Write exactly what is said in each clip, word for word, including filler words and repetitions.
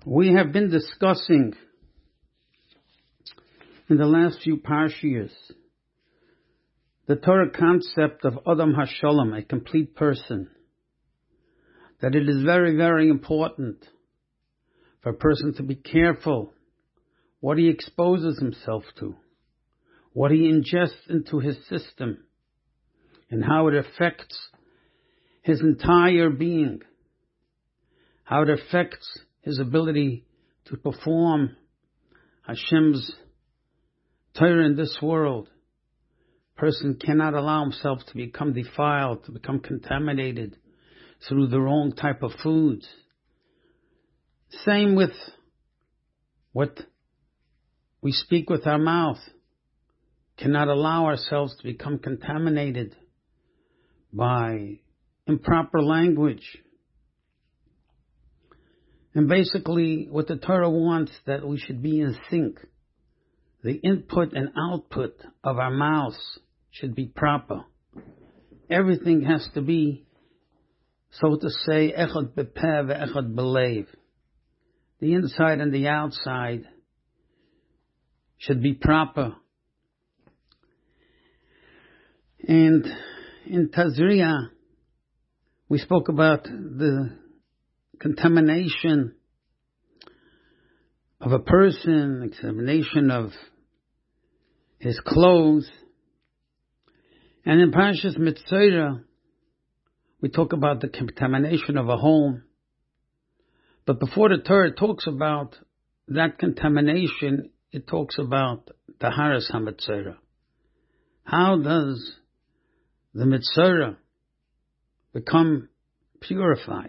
We have been discussing in the last few parshiyos the Torah concept of Adam HaShalom, a complete person. That it is very, very important for a person to be careful what he exposes himself to, what he ingests into his system, and how it affects his entire being, how it affects his ability to perform Hashem's Torah in this world. Person cannot allow himself to become defiled, to become contaminated through the wrong type of foods. Same with what we speak with our mouth. Cannot allow ourselves to become contaminated by improper language. And basically what the Torah wants, that we should be in sync. The input and output of our mouths should be proper. Everything has to be, so to say, echad bepeh ve'echad belev. The inside and the outside should be proper. And in Tazria, we spoke about the contamination of a person, contamination of his clothes. And in Parshas Mitzorah, we talk about the contamination of a home. But before the Torah talks about that contamination, it talks about Taharas HaMitzorah. How does the Mitzorah become purified?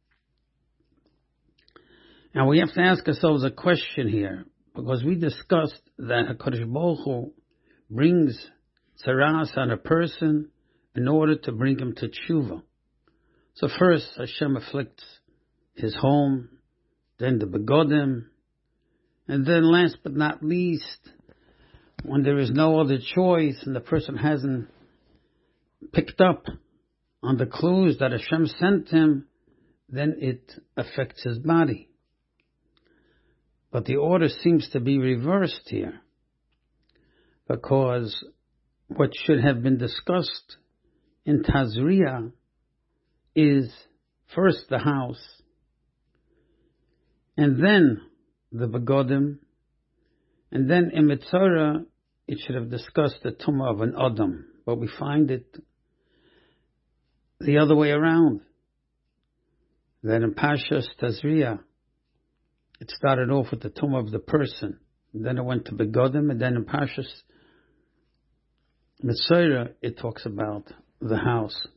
Now we have to ask ourselves a question here, because we discussed that HaKadosh Baruch Hu brings tzaras on a person in order to bring him to tshuva. So first Hashem afflicts his home, then the begodim, and then last but not least, when there is no other choice and the person hasn't picked up on the clues that Hashem sent him, then it affects his body. But the order seems to be reversed here, because what should have been discussed in Tazria is first the house, and then the begodim, and then in Mitzorah it should have discussed the tumah of an Adam, but we find it the other way around. That in Parshas Tazria it started off with the tumah of the person, and then it went to begodim, and then in Parshas Mitzorah it talks about the house.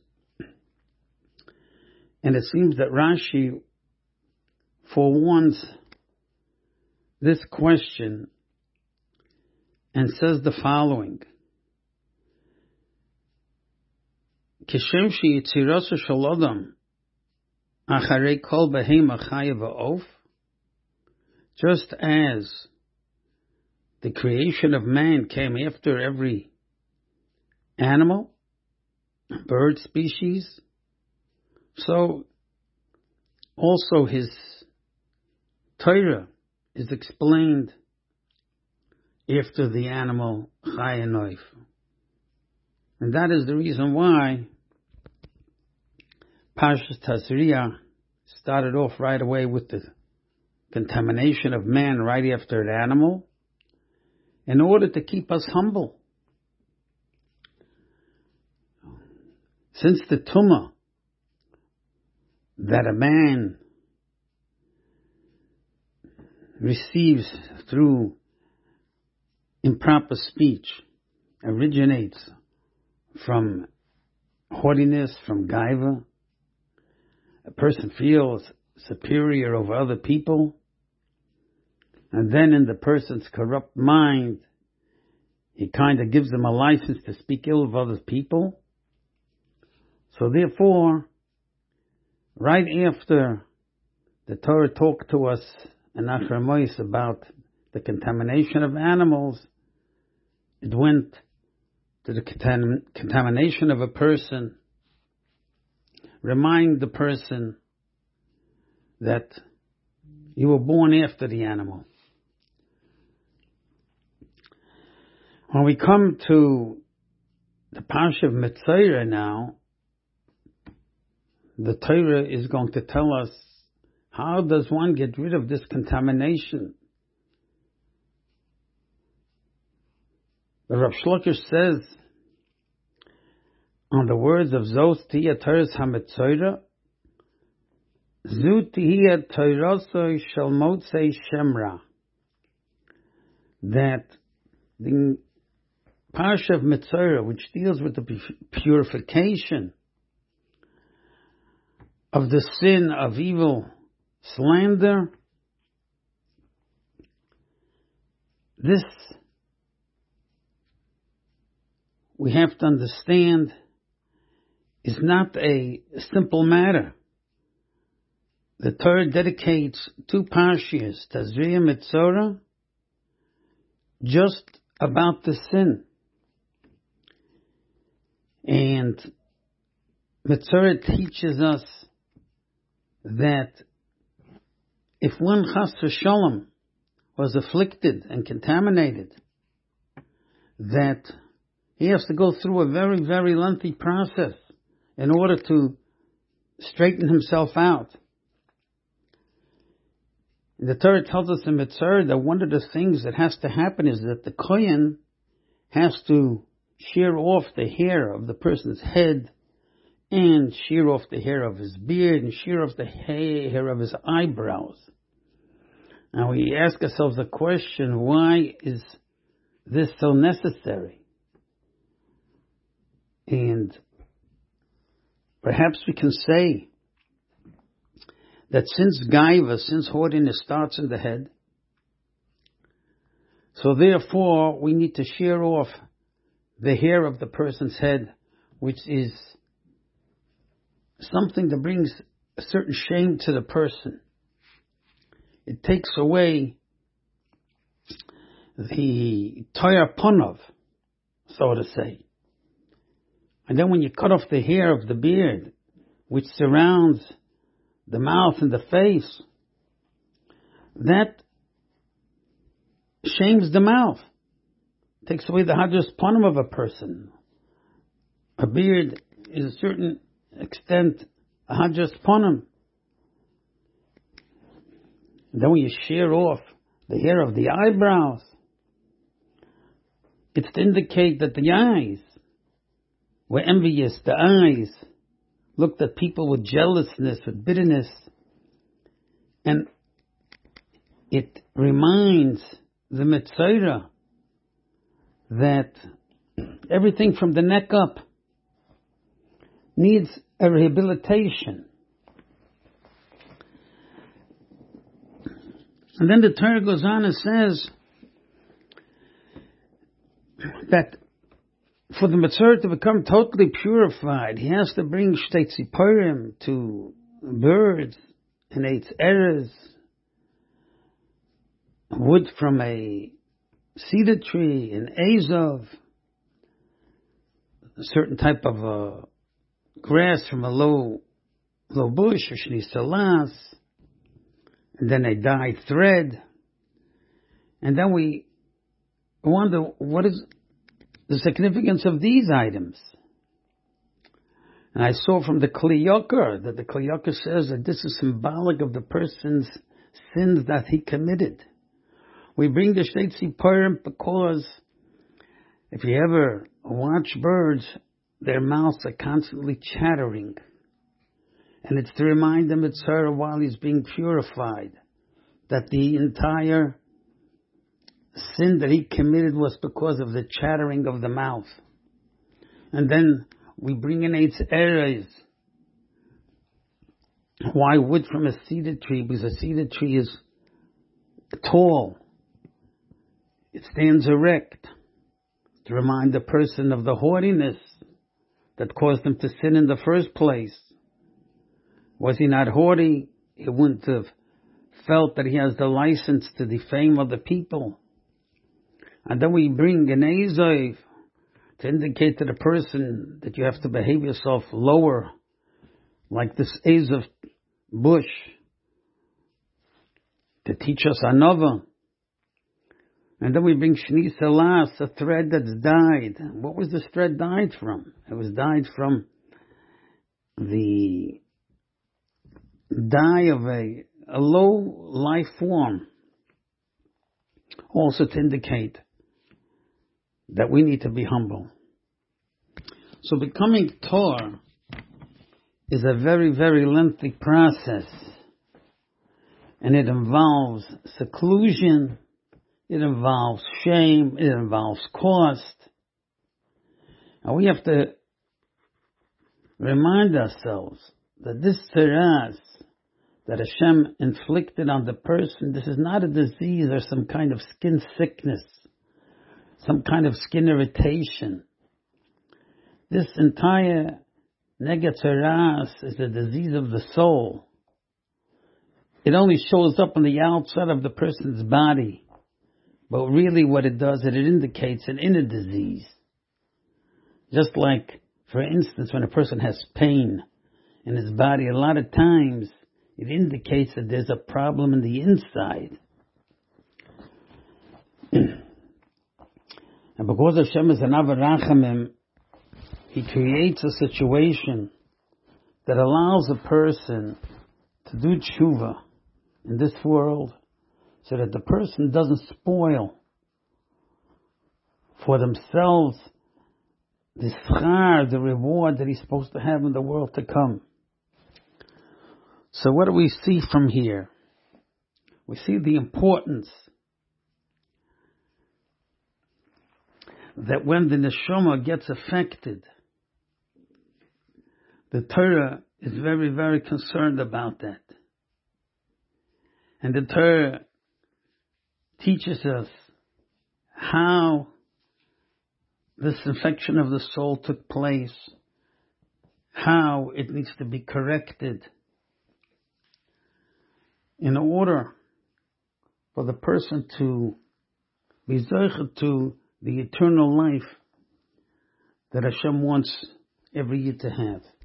And it seems that Rashi forewarns this question and says the following: Kishem sheyitziraso shel adam acharei kol behema chaya va'of. Just as the creation of man came after every animal, bird species, so also his Torah is explained after the animal Chai and Noif. And that is the reason why Parshas Tazria started off right away with the contamination of man right after the animal, in order to keep us humble. Since the tumah that a man receives through improper speech originates from haughtiness, from gaiva, a person feels superior over other people, and then in the person's corrupt mind, he kind of gives them a license to speak ill of other people. So therefore, right after the Torah talked to us in Asher Mois about the contamination of animals, it went to the contam- contamination of a person. Remind the person that You were born after the animal. When we come to the Parsha of Metzora now, the Torah is going to tell us, how does one get rid of this contamination? The Rav Shlokish says, on the words of Zos Tihya Toras HaMetzora, Zu Tihya Torasoi Shel Motzei Shemra, that the Parsha of Metzora, which deals with the purification of the sin of evil slander, this we have to understand is not a simple matter. The Torah dedicates two parshas, Tazria Metzora, just about the sin. And Metzora teaches us that if one chas v'shalom was afflicted and contaminated, that he has to go through a very, very lengthy process in order to straighten himself out. The Torah tells us in Metzora that one of the things that has to happen is that the Kohen has to shear off the hair of the person's head, and shear off the hair of his beard, and shear off the hair of his eyebrows. Now we ask ourselves the question, why is this so necessary? And perhaps we can say that since Gaiva, since haughtiness starts in the head, so therefore we need to shear off the hair of the person's head, which is something that brings a certain shame to the person. It takes away the Toya Punov, so to say. And then when you cut off the hair of the beard, which surrounds the mouth and the face, that shames the mouth. Takes away the hadras panim of a person. A beard is a certain extent a hadras panim. Then when you shear off the hair of the eyebrows, it's to indicate that the eyes were envious. The eyes looked at people with jealousness, with bitterness. And it reminds the Metzora that everything from the neck up needs a rehabilitation. And then the Torah goes on and says that for the Metzora to become totally purified, he has to bring shtei tziporim, to birds, and eitz eres, wood from a cedar tree, an azov, a certain type of uh, grass from a low low bush, or shni salas, and then a dyed thread. And then we wonder, what is the significance of these items? And I saw from the Kli Yakar that the Kli Yakar says that this is symbolic of the person's sins that he committed. We bring the shtei tziporim because if you ever watch birds, their mouths are constantly chattering. And it's to remind them it's her while he's being purified, that the entire sin that he committed was because of the chattering of the mouth. And then we bring in eitz eres. Why wood from a cedar tree? Because a cedar tree is tall. It stands erect to remind the person of the haughtiness that caused him to sin in the first place. Was he not haughty, he wouldn't have felt that he has the license to defame other people. And then we bring an azov to indicate to the person that you have to behave yourself lower, like this azov bush, to teach us another. And then we bring Shni Salas, a thread that's died. What was this thread died from? It was died from the dye of a, a low life form. Also to indicate that we need to be humble. So becoming Torah is a very, very lengthy process. And it involves seclusion, it involves shame, it involves cost. And we have to remind ourselves that this tzaras that Hashem inflicted on the person, this is not a disease or some kind of skin sickness, some kind of skin irritation. This entire nega tzaras is a disease of the soul. It only shows up on the outside of the person's body. But really what it does, it indicates an inner disease. Just like, for instance, when a person has pain in his body, a lot of times it indicates that there's a problem in the inside. And because Hashem is an Av Rachamim, He creates a situation that allows a person to do tshuva in this world so that the person doesn't spoil for themselves the schar, the reward that he's supposed to have in the world to come. So what do we see from here? We see the importance that when the neshama gets affected, the Torah is very, very concerned about that. And the Torah teaches us how this infection of the soul took place, how it needs to be corrected in order for the person to be zeicher to the eternal life that Hashem wants every year to have.